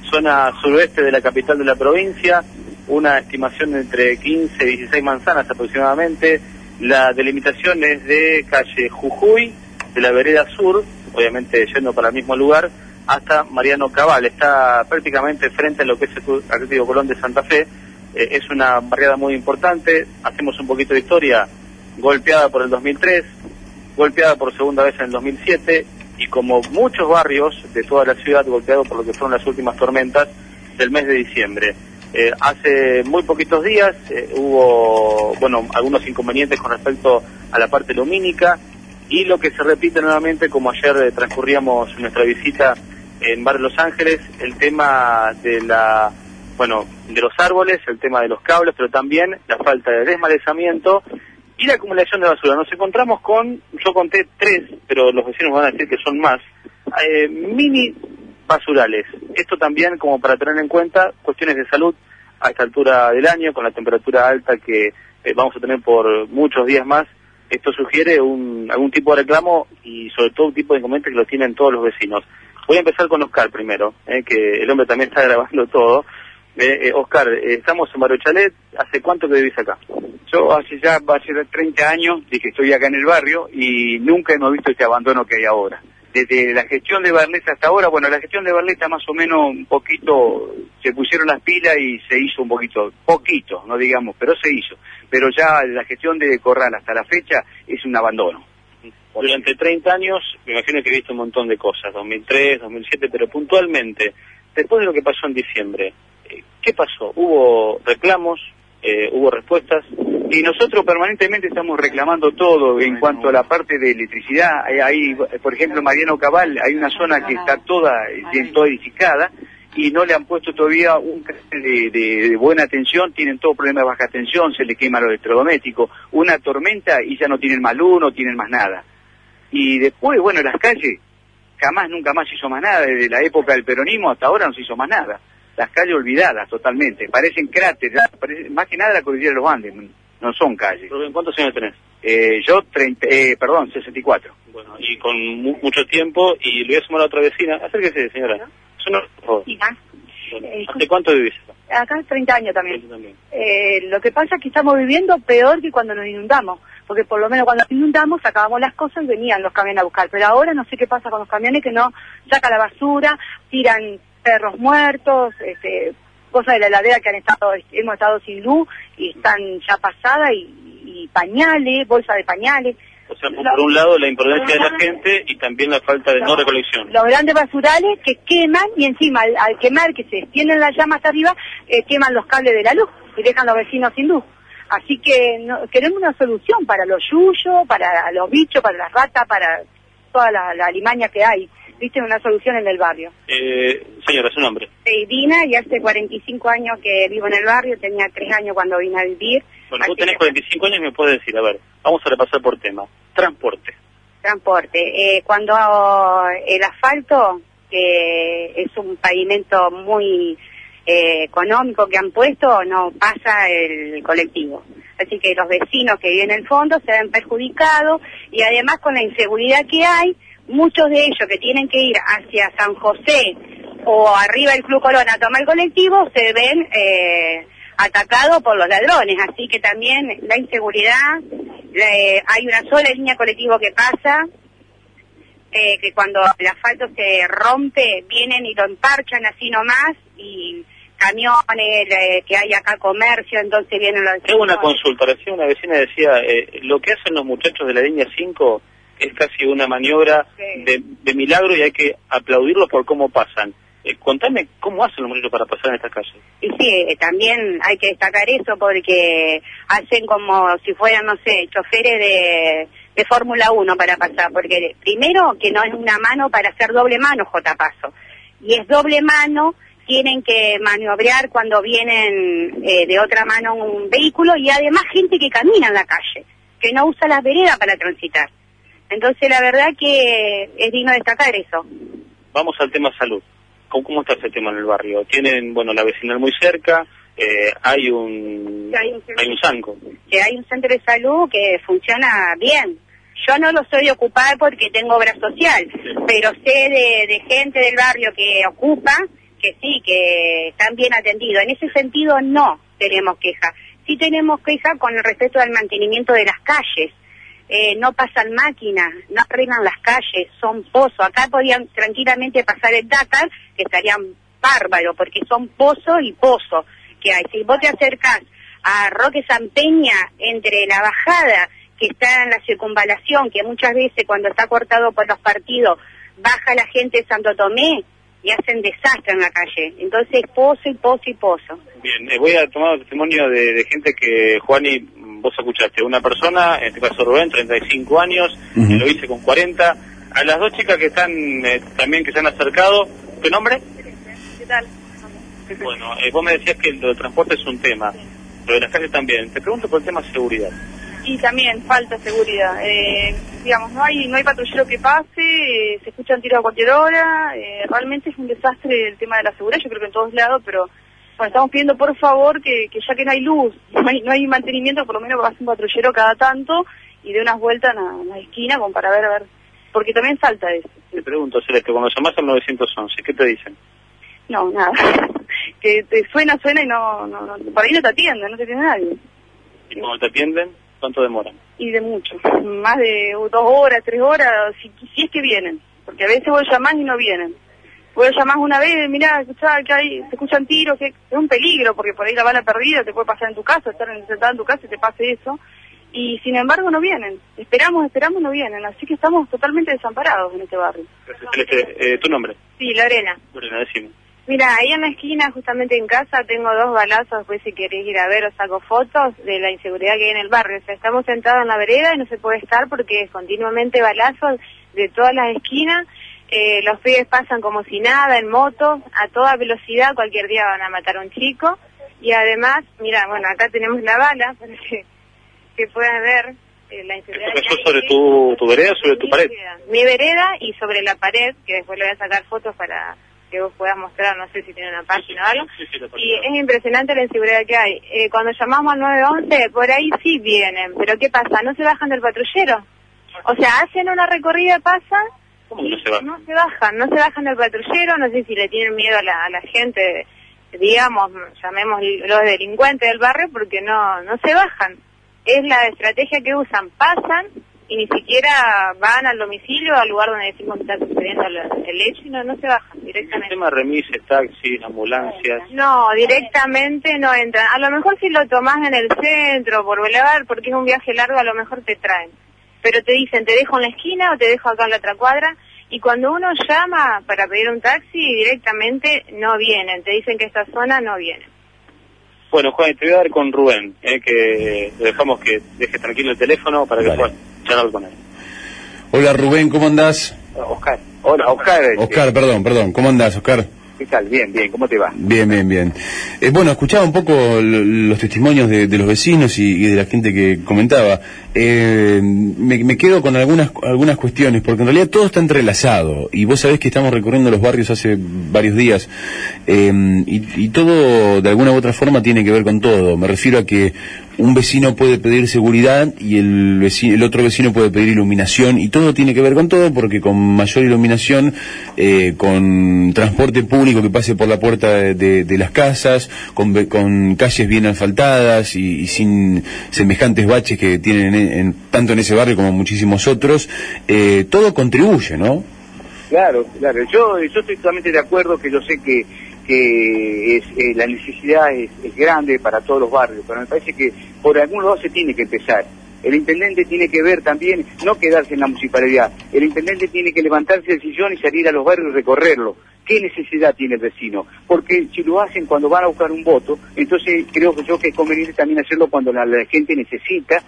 zona suroeste de la capital de la provincia, una estimación de entre 15 y 16 manzanas aproximadamente. La delimitación es de calle Jujuy, de la vereda sur, obviamente yendo para el mismo lugar, hasta Mariano Cabal. Está prácticamente frente a lo que es el Atlético Colón de Santa Fe. Es una barriada muy importante. Hacemos un poquito de historia. Golpeada por el 2003, golpeada por segunda vez en el 2007, y como muchos barrios de toda la ciudad, golpeado por lo que fueron las últimas tormentas del mes de diciembre. Hace muy poquitos días hubo, algunos inconvenientes con respecto a la parte lumínica, y lo que se repite nuevamente, como ayer transcurríamos nuestra visita en Barrio Los Ángeles, el tema de de los árboles, el tema de los cables, pero también la falta de desmalezamiento y la acumulación de basura. Nos encontramos con, yo conté 3, pero los vecinos van a decir que son más, mini basurales. Esto también como para tener en cuenta cuestiones de salud a esta altura del año, con la temperatura alta que vamos a tener por muchos días más. Esto sugiere algún tipo de reclamo y sobre todo un tipo de inconveniente que lo tienen todos los vecinos. Voy a empezar con Oscar primero, que el hombre también está grabando todo. Oscar, estamos en Barrio Chalet. ¿Hace cuánto que vivís acá? Yo va a ser 30 años de que estoy acá en el barrio y nunca hemos visto este abandono que hay ahora. Desde la gestión de Berleta hasta ahora, la gestión de Berleta más o menos un poquito, se pusieron las pilas y se hizo un poquito, no digamos, pero se hizo. Pero ya la gestión de Corral hasta la fecha es un abandono. Durante 30 años, me imagino que he visto un montón de cosas, 2003, 2007, pero puntualmente, después de lo que pasó en diciembre, ¿qué pasó? ¿Hubo reclamos? ¿Hubo respuestas? Y nosotros permanentemente estamos reclamando todo en cuanto a la parte de electricidad. Hay, por ejemplo, Mariano Cabal, hay una zona que está toda edificada y no le han puesto todavía un canal de buena tensión, tienen todo problemas de baja tensión, se le quema los electrodomésticos, una tormenta y ya no tienen más luz, no tienen más nada. Y después, las calles, nunca más se hizo más nada, desde la época del peronismo hasta ahora no se hizo más nada. Las calles olvidadas totalmente, parecen cráteres, más que nada la cordillera de los Andes, no son calles. ¿Cuántos años tenés? Yo 64. Bueno, y con mucho tiempo, y le voy a sumar a otra vecina. Acérquese, señora. ¿No? Por favor. ¿Hace cuánto vivís acá? Acá 30 años también. Lo que pasa es que estamos viviendo peor que cuando nos inundamos, porque por lo menos cuando nos inundamos sacábamos las cosas y venían los camiones a buscar, pero ahora no sé qué pasa con los camiones que no sacan la basura, tiran perros muertos, cosas de la heladera que hemos estado sin luz y están ya pasadas, y pañales, bolsa de pañales. O sea, por un lado la imprudencia de la gente y también la falta de no recolección. Los grandes basurales que queman, y encima al quemar, que se extienden las llamas arriba, queman los cables de la luz y dejan a los vecinos sin luz. Así que queremos una solución para los yuyos, para los bichos, para las ratas, para toda la alimaña que hay. ¿Viste? Una solución en el barrio. Señora, ¿su nombre? Soy Dina, y hace 45 años que vivo en el barrio, tenía 3 años cuando vine a vivir. Bueno, vos tenés 45 años y me puedes decir, a ver, vamos a repasar por tema. Transporte. Cuando el asfalto, que es un pavimento muy económico que han puesto, no pasa el colectivo. Así que los vecinos que viven en el fondo se ven perjudicados, y además con la inseguridad que hay, muchos de ellos que tienen que ir hacia San José o arriba del Club Colón a tomar el colectivo se ven atacados por los ladrones. Así que también la inseguridad, hay una sola línea colectiva que pasa, que cuando el asfalto se rompe vienen y lo emparchan así nomás, y camiones, que hay acá comercio, entonces vienen los... Tengo una consulta, recién una vecina decía, lo que hacen los muchachos de la línea 5 es casi una maniobra de milagro, y hay que aplaudirlos por cómo pasan. Contame, ¿cómo hacen los muchachos para pasar en estas calles? Y sí, también hay que destacar eso, porque hacen como si fueran, no sé, choferes de Fórmula 1 para pasar, porque primero que no es una mano para hacer doble mano, J-Paso, y es doble mano, tienen que maniobrar cuando vienen de otra mano un vehículo, y además gente que camina en la calle, que no usa las veredas para transitar. Entonces la verdad que es digno destacar eso. Vamos al tema salud. ¿Cómo está ese tema en el barrio? ¿Tienen, la vecinal muy cerca? ¿Hay un SANCO? Que hay un centro de salud que funciona bien. Yo no lo soy de ocupar porque tengo obra social, pero sé de gente del barrio que ocupa, que sí, que están bien atendidos. En ese sentido no tenemos queja. Sí tenemos queja con el respecto al mantenimiento de las calles. No pasan máquinas, no arreglan las calles, son pozos. Acá podían tranquilamente pasar el Dakar, que estarían bárbaros, porque son pozo y pozo que hay. Si vos te acercás a Roque San Peña, entre la bajada que está en la circunvalación, que muchas veces cuando está cortado por los partidos, baja la gente de Santo Tomé y hacen desastre en la calle. Entonces, pozo y pozo y pozo. Bien, voy a tomar testimonio de gente que, Juani, vos escuchaste. Una persona, en este caso Rubén, 35 años, lo hice con 40. A las dos chicas que están también que se han acercado, ¿tu nombre? ¿Qué tal? Bueno, vos me decías que lo del transporte es un tema, lo de las calles también. Te pregunto por el tema de seguridad. Y también falta seguridad. Digamos, no hay patrullero que pase, se escuchan tiros a cualquier hora. Realmente es un desastre el tema de la seguridad, yo creo que en todos lados, pero bueno, estamos pidiendo por favor que ya que no hay luz, no hay mantenimiento, por lo menos pase un patrullero cada tanto y dé unas vueltas en la esquina como para ver, porque también falta eso. Te pregunto, Celeste, cuando llamás al 911, ¿qué te dicen? No, nada. Que te suena y no, por ahí no te atienden, no te atiende nadie. ¿Y cuando te atienden, cuánto demoran? Y de mucho, más de 2 horas, 3 horas, si es que vienen, porque a veces vos llamás y no vienen. Vos llamás una vez, mirá, escuchá, que hay, se escuchan tiros, que es un peligro, porque por ahí la bala perdida te puede pasar en tu casa, estar sentada en tu casa y te pase eso, y sin embargo no vienen. Esperamos, no vienen, así que estamos totalmente desamparados en este barrio. Gracias, Celeste. ¿Tu nombre? Sí, Lorena. Lorena, decime. Mira, ahí en la esquina, justamente en casa, tengo 2 balazos, pues si querés ir a ver o saco fotos de la inseguridad que hay en el barrio. O sea, estamos sentados en la vereda y no se puede estar porque es continuamente balazos de todas las esquinas. Los pibes pasan como si nada, en moto, a toda velocidad, cualquier día van a matar a un chico. Y además, mira, bueno, acá tenemos la bala, para que puedan ver la inseguridad. ¿Eso sobre tu vereda o sobre tu pared? Mi vereda y sobre la pared, que después le voy a sacar fotos para que vos puedas mostrar, no sé si tiene una página o algo, y es impresionante la inseguridad que hay. Cuando llamamos al 911, por ahí sí vienen, pero ¿qué pasa? ¿No se bajan del patrullero? O sea, hacen una recorrida, pasan, ¿cómo que no se bajan? No se bajan del patrullero, no sé si le tienen miedo a la gente, digamos, llamémoslos delincuentes del barrio, porque no se bajan. Es la estrategia que usan, pasan, y ni siquiera van al domicilio, al lugar donde decimos que está sucediendo el hecho, y no se bajan directamente. ¿El tema remises, taxis, ambulancias? No, directamente no entran. A lo mejor si lo tomás en el centro, por Boulevard, porque es un viaje largo, a lo mejor te traen. Pero te dicen, te dejo en la esquina o te dejo acá en la otra cuadra, y cuando uno llama para pedir un taxi, directamente no vienen. Te dicen que esta zona no viene. Bueno, Juan, te voy a dar con Rubén, que le dejamos que deje tranquilo el teléfono para que puedas charlar con él. Hola Rubén, ¿cómo andás? Oscar. Hola, Oscar. Oscar, perdón. ¿Cómo andás, Oscar? ¿Qué tal? Bien, ¿cómo te va? Bien. Bueno, escuchaba un poco los testimonios de los vecinos y de la gente que comentaba. Me quedo con algunas cuestiones, porque en realidad todo está entrelazado, y vos sabés que estamos recorriendo los barrios hace varios días, y todo de alguna u otra forma tiene que ver con todo. Me refiero a que un vecino puede pedir seguridad y el otro vecino puede pedir iluminación, y todo tiene que ver con todo, porque con mayor iluminación, con transporte público que pase por la puerta de las casas, con calles bien asfaltadas y sin semejantes baches que tienen tanto en ese barrio como en muchísimos otros, todo contribuye, ¿no? Claro, yo estoy totalmente de acuerdo, que yo sé que la necesidad es grande para todos los barrios, pero me parece que por algún lado se tiene que empezar. El intendente tiene que ver también, no quedarse en la municipalidad, el intendente tiene que levantarse del sillón y salir a los barrios y recorrerlo. ¿Qué necesidad tiene el vecino? Porque si lo hacen cuando van a buscar un voto, entonces creo que es conveniente también hacerlo cuando la gente necesita,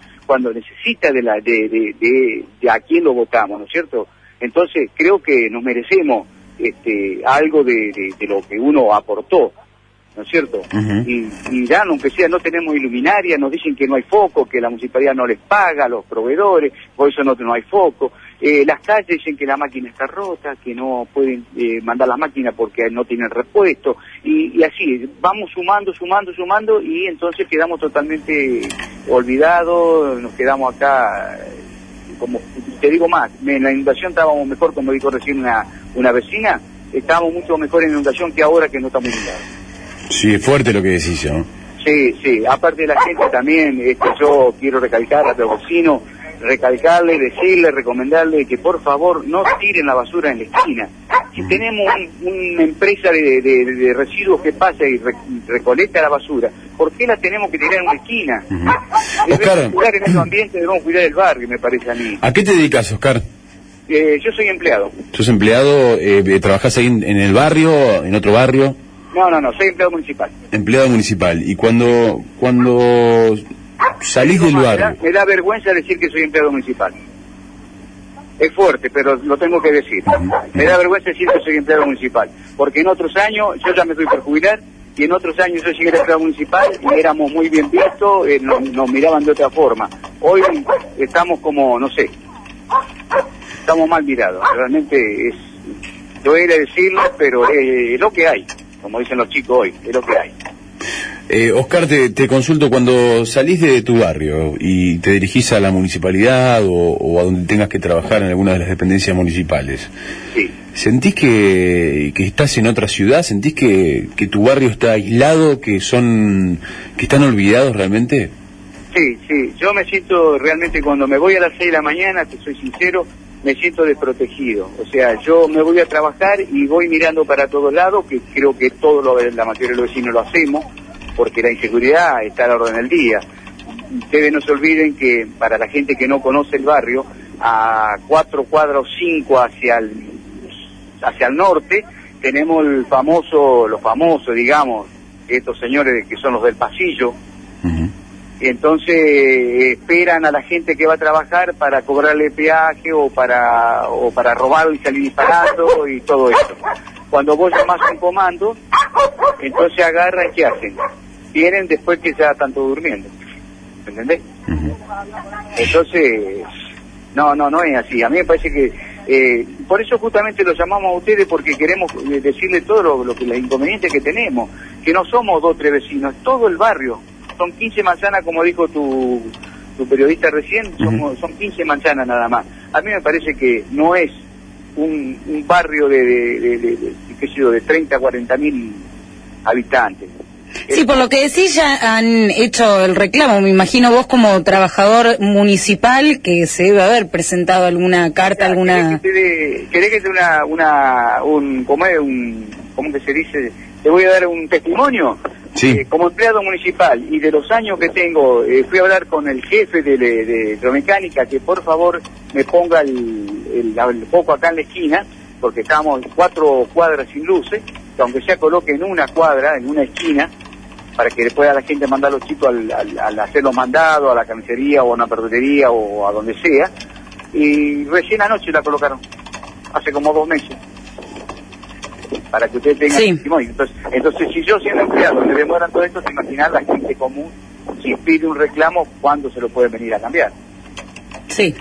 de a quién lo votamos, ¿no es cierto? Entonces creo que nos merecemos algo de lo que uno aportó, ¿no es cierto? Uh-huh. Y ya, aunque sea, no tenemos iluminaria, nos dicen que no hay foco, que la municipalidad no les paga a los proveedores, por eso no hay foco. Las calles dicen que la máquina está rota, que no pueden mandar la máquina porque no tienen repuesto, y así, vamos sumando, y entonces quedamos totalmente olvidados, nos quedamos acá, como te digo más, en la inundación estábamos mejor, como dijo recién una vecina, estábamos mucho mejor en inundación que ahora que no estamos inundados. Sí, es fuerte lo que decís, ¿no? Sí, sí, aparte de la gente también, yo quiero recalcar a los vecinos, recalcarle, decirle, recomendarle que por favor no tiren la basura en la esquina. Si tenemos una empresa de residuos que pasa y recolecta la basura, ¿por qué la tenemos que tirar en una esquina? Debemos cuidar el medio ambiente, debemos cuidar el barrio, me parece a mí. ¿A qué te dedicas, Oscar? Yo soy empleado. ¿Sos empleado? ¿Trabajás ahí en el barrio, en otro barrio? No, soy empleado municipal. Empleado municipal. ¿Y cuando salís del barrio? Me da vergüenza decir que soy empleado municipal. Es fuerte, pero lo tengo que decir. Me da vergüenza decir que soy empleado municipal. Porque en otros años, yo ya me estoy por jubilar, y en otros años yo llegué a empleado municipal y éramos muy bien vistos, nos miraban de otra forma. Hoy estamos como, no sé, estamos mal mirados. Realmente duele decirlo, pero es lo que hay. Como dicen los chicos hoy, es lo que hay. Oscar, te consulto, cuando salís de tu barrio y te dirigís a la municipalidad o a donde tengas que trabajar en alguna de las dependencias municipales, sí. ¿Sentís que estás en otra ciudad? ¿Sentís que tu barrio está aislado, que están olvidados realmente? Sí, yo me siento realmente, cuando me voy a las 6 de la mañana, te soy sincero, me siento desprotegido. O sea, yo me voy a trabajar y voy mirando para todos lados, que creo que la mayoría de los vecinos lo hacemos, porque la inseguridad está a la orden del día. Ustedes no se olviden que para la gente que no conoce el barrio, a 4 cuadras o 5 hacia el norte, tenemos los famosos, digamos, estos señores que son los del pasillo. Y entonces esperan a la gente que va a trabajar para cobrarle peaje o para robarlo y salir disparando y todo eso. Cuando vos llamás un comando, entonces agarran, ¿qué hacen? Vienen después que ya están todos durmiendo. ¿Entendés? Entonces, no es así. A mí me parece que por eso justamente lo llamamos a ustedes, porque queremos decirle todo los inconvenientes que tenemos, que no somos 2 o 3 vecinos, todo el barrio. Son 15 manzanas, como dijo tu periodista recién, son 15 manzanas nada más. A mí me parece que no es un barrio de 30 a 40 mil habitantes. Sí, por lo que decís, ya han hecho el reclamo. Me imagino vos como trabajador municipal que se debe haber presentado alguna carta, alguna... ¿Querés que te dé ¿cómo que se dice? Te voy a dar un testimonio. Sí. Como empleado municipal y de los años que tengo, fui a hablar con el jefe de hidromecánica que por favor me ponga el foco acá en la esquina, porque estábamos 4 cuadras sin luces, que aunque sea coloque en una cuadra, en una esquina, para que pueda la gente mandar a los chicos al hacer los mandados, a la carnicería o a una verdulería o a donde sea, y recién anoche la colocaron, hace como 2 meses. Para que ustedes tengan testimonio. Entonces, si yo siendo empleado me demoran todo esto, se imaginan la gente común, si pide un reclamo, ¿cuándo se lo pueden venir a cambiar? Sí.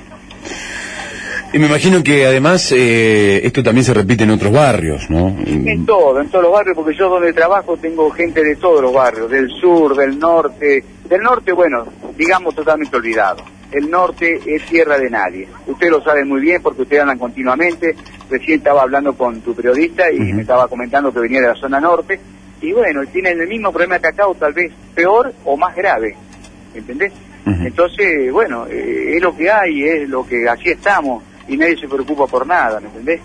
Y me imagino que además esto también se repite en otros barrios, ¿no? En todos los barrios, porque yo donde trabajo tengo gente de todos los barrios, del sur, del norte. Del norte, bueno, digamos totalmente olvidado. El norte es tierra de nadie. Ustedes lo saben muy bien porque ustedes hablan continuamente. Recién estaba hablando con tu periodista y me estaba comentando que venía de la zona norte. Y bueno, tienen el mismo problema que acá, o tal vez peor o más grave. ¿Entendés? Entonces, bueno, es lo que hay, es lo que así estamos. Y nadie se preocupa por nada, ¿me entendés?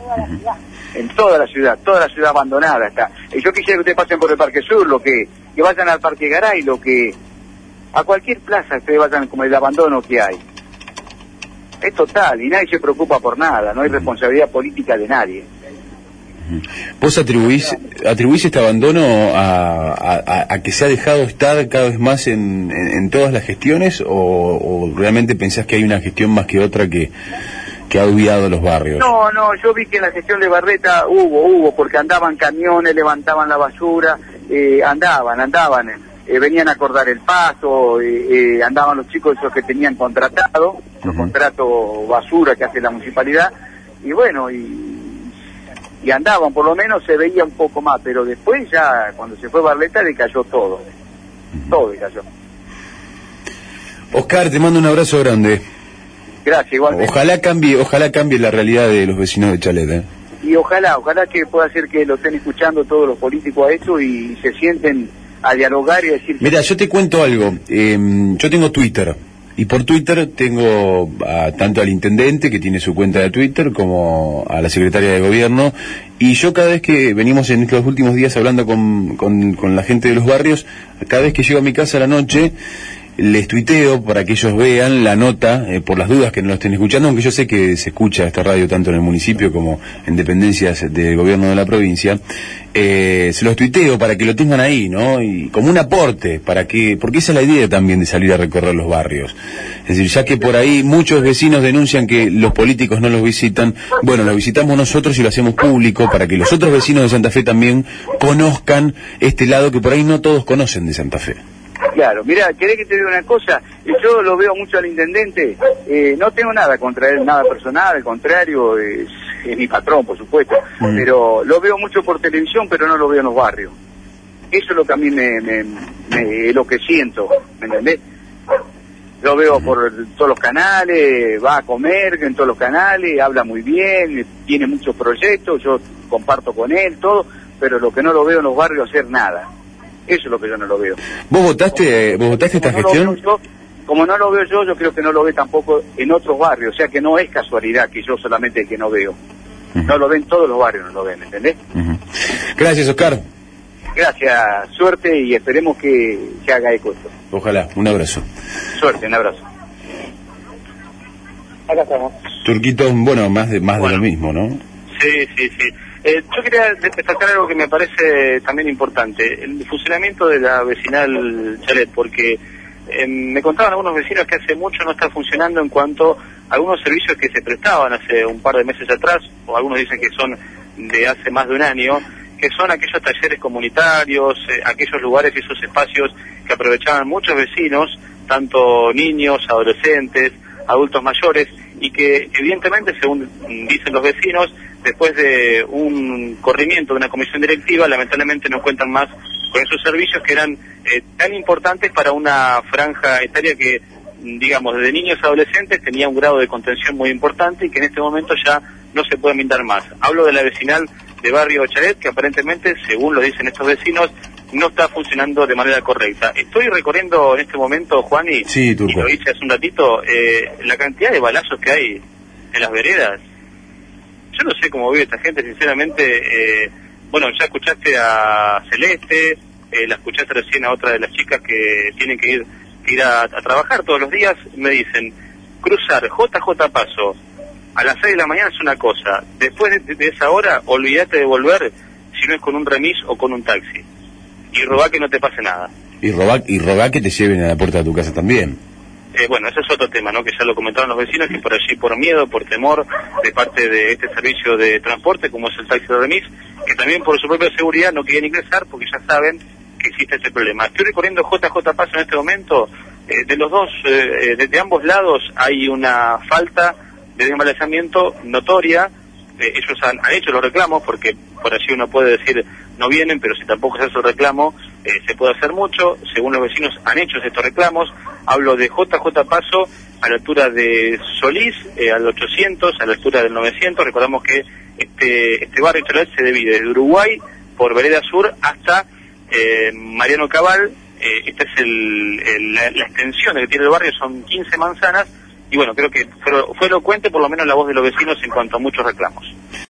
En toda la ciudad abandonada está. Y yo quisiera que ustedes pasen por el Parque Sur, que vayan al Parque Garay, a cualquier plaza ustedes vayan, como el abandono que hay. Es total, y nadie se preocupa por nada, no hay responsabilidad política de nadie. ¿Vos atribuís este abandono a que se ha dejado estar cada vez más en todas las gestiones, o realmente pensás que hay una gestión más que otra que ha olvidado los barrios? No, yo vi que en la gestión de Barleta hubo, porque andaban camiones, levantaban la basura, andaban, venían a acordar el paso, andaban los chicos esos que tenían contratado, los contratos basura que hace la municipalidad, y bueno, y andaban, por lo menos se veía un poco más, pero después ya, cuando se fue Barleta, le cayó todo cayó. Oscar, te mando un abrazo grande. Gracias, igualmente. Ojalá cambie la realidad de los vecinos de Chalet, y ojalá que pueda ser que lo estén escuchando todos los políticos a esto y se sienten a dialogar y a decir... Mira, yo te cuento algo. Yo tengo Twitter. Y por Twitter tengo tanto al intendente, que tiene su cuenta de Twitter, como a la secretaria de gobierno. Y yo cada vez que venimos en estos últimos días hablando con la gente de los barrios, cada vez que llego a mi casa a la noche, les tuiteo para que ellos vean la nota, por las dudas que no lo estén escuchando, aunque yo sé que se escucha esta radio tanto en el municipio como en dependencias del gobierno de la provincia. Se los tuiteo para que lo tengan ahí, ¿no? Y como un aporte, porque esa es la idea también de salir a recorrer los barrios. Es decir, ya que por ahí muchos vecinos denuncian que los políticos no los visitan, bueno, los visitamos nosotros y lo hacemos público para que los otros vecinos de Santa Fe también conozcan este lado que por ahí no todos conocen de Santa Fe. Claro, mira, ¿querés que te diga una cosa? Yo lo veo mucho al intendente, no tengo nada contra él, nada personal, al contrario, es mi patrón, por supuesto, pero lo veo mucho por televisión, pero no lo veo en los barrios. Eso es lo que a mí es lo que siento, ¿me entendés? Lo veo por todos los canales, va a comer en todos los canales, habla muy bien, tiene muchos proyectos, yo comparto con él, todo, pero lo que no lo veo en los barrios hacer nada. Eso es lo que yo no lo veo. ¿Vos votaste esta gestión? Como no lo veo yo creo que no lo ve tampoco en otros barrios. O sea que no es casualidad que yo solamente el que no veo. No lo ven todos los barrios, no lo ven, ¿entendés? Gracias, Oscar. Gracias, suerte y esperemos que se haga eco esto. Ojalá, un abrazo. Suerte, un abrazo. Acá estamos. Turquito, bueno, más de lo mismo, ¿no? Sí. Yo quería destacar algo que me parece también importante, el funcionamiento de la vecinal Chalet, porque me contaban algunos vecinos que hace mucho no está funcionando en cuanto a algunos servicios que se prestaban hace un par de meses atrás, o algunos dicen que son de hace más de un año, que son aquellos talleres comunitarios, aquellos lugares y esos espacios que aprovechaban muchos vecinos, tanto niños, adolescentes, adultos mayores, y que evidentemente, según dicen los vecinos, después de un corrimiento de una comisión directiva, lamentablemente no cuentan más con esos servicios que eran tan importantes para una franja etaria que, digamos, desde niños a adolescentes tenía un grado de contención muy importante y que en este momento ya no se puede brindar más. Hablo de la vecinal de Barrio Chalet, que aparentemente, según lo dicen estos vecinos, no está funcionando de manera correcta. Estoy recorriendo en este momento, Juan, y lo hice hace un ratito, la cantidad de balazos que hay en las veredas. Yo no sé cómo vive esta gente, sinceramente. Bueno, ya escuchaste a Celeste, la escuchaste recién a otra de las chicas que tienen que ir a trabajar todos los días. Me dicen, cruzar JJ Paso a las 6 de la mañana es una cosa, después de esa hora, olvídate de volver si no es con un remis o con un taxi. Y robá que no te pase nada. Y robá que te lleven a la puerta de tu casa también. Bueno, ese es otro tema, ¿no? Que ya lo comentaron los vecinos, que por allí, por miedo, por temor, de parte de este servicio de transporte, como es el taxi de remis, que también por su propia seguridad no quieren ingresar porque ya saben que existe este problema. Estoy recorriendo JJ Paso en este momento, de ambos lados hay una falta de desmalezamiento notoria. Ellos han hecho los reclamos, porque por allí uno puede decir no vienen, pero si tampoco se hace el reclamo, se puede hacer mucho. Según los vecinos han hecho estos reclamos. Hablo de JJ Paso a la altura de Solís, al 800, a la altura del 900. Recordamos que este barrio Chalet se divide desde Uruguay por Vereda Sur hasta Mariano Cabal. Esta es la extensión que tiene el barrio, son 15 manzanas. Y bueno, creo que fue elocuente por lo menos la voz de los vecinos en cuanto a muchos reclamos.